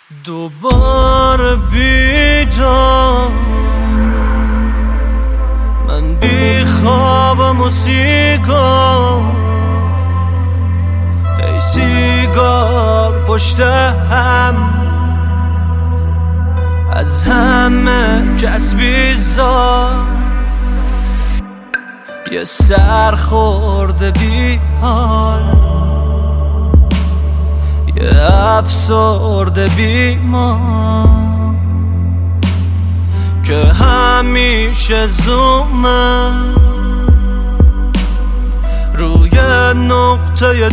دوباره بیدار من بی خوابم و سیگار ای سیگار پشت هم از همه کس بیزار یه سر خورده بی حال یه افسرده بیمار که همیشه زومه روی نقطه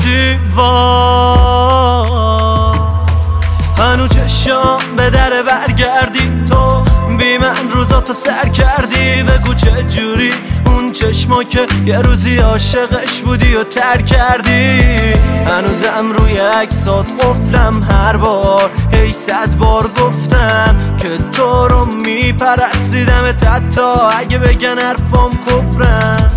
دیوار هنو چشام به در برگردی تو بی من روزاتو سر کردی بگو چه جوری اون چشما که یه روزی عاشقش بودی و ترک کردی هنوزم روی عکسات قفلم هر بار هی 100 بار گفتم که تو رو میپرستیدم حتی اگه بگن حرفام کفرم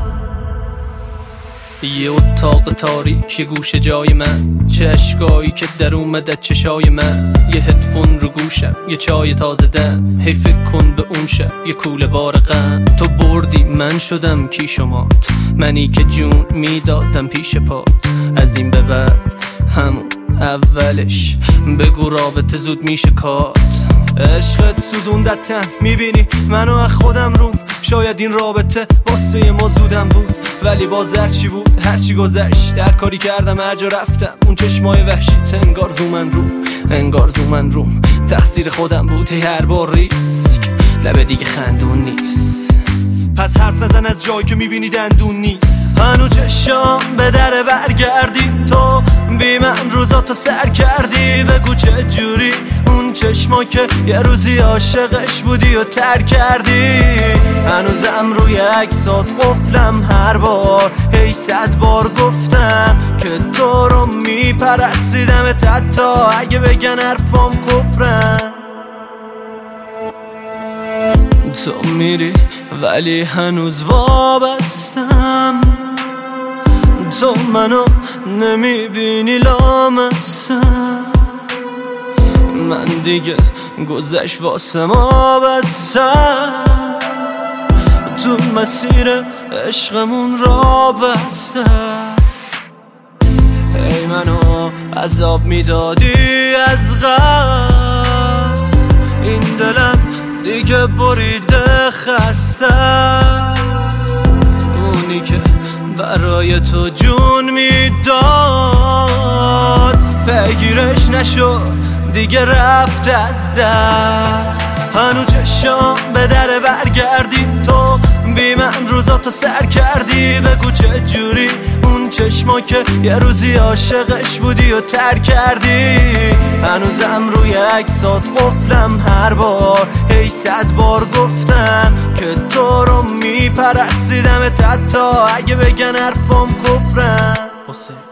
یه اتاق تاریک یه گوشه جای من چه اشکایی که در اومده چشای من یه هدفون رو گوشم یه چای تازه دم هی فکر کن به اون شب یه کوله بار غم تو بردی من شدم کی شمات منی که جون میدادم پیش پات از این به بعد همون اولش بگو رابطه زود میشه کات عشقت سوزوندتم میبینی منو از خودم روم شاید این رابطه واسه ما زودم بود ولی باز هرچی بود هرچی گذشت در کاری کردم هر جا رفتم اون چشمای وحشیت انگار زومن روم تقصیر خودم بود هی هر بار ریسک لبه دیگه خندون نیست پس حرف نزن از جایی که میبینی دندون نیست هنو چشام به در برگردی تو بی من روزاتو سر کردی بگو چه جوری اون چشما که یه روزی عاشقش بودی و ترک کردی هنوزم روی عکسات قفلم هر بار هی 100 بار گفتم که تو رو میپرستیدم حتی اگه بگن حرفام کفرم تو میری ولی هنوز وابستم تو منو نمیبینی لامستم من دیگه گذشت واسه ما بستم تو مسیر عشقمون را بستم ای منو عذاب میدادی از قصد این دلم دیگه بریده خسته اونی که برای تو جون میداد بگیرش نشد دیگه رفت از دست هنو چشام به در برگردی تو بی من روزاتو سر کردی بگو چه جوری اون چشما که یه روزی عاشقش بودی و ترک کردی هنوزم روی عکسات قفلم هر بار هی 100 بار گفتم که تو رو میپرستیدم حتی اگه بگن حرفام کفرم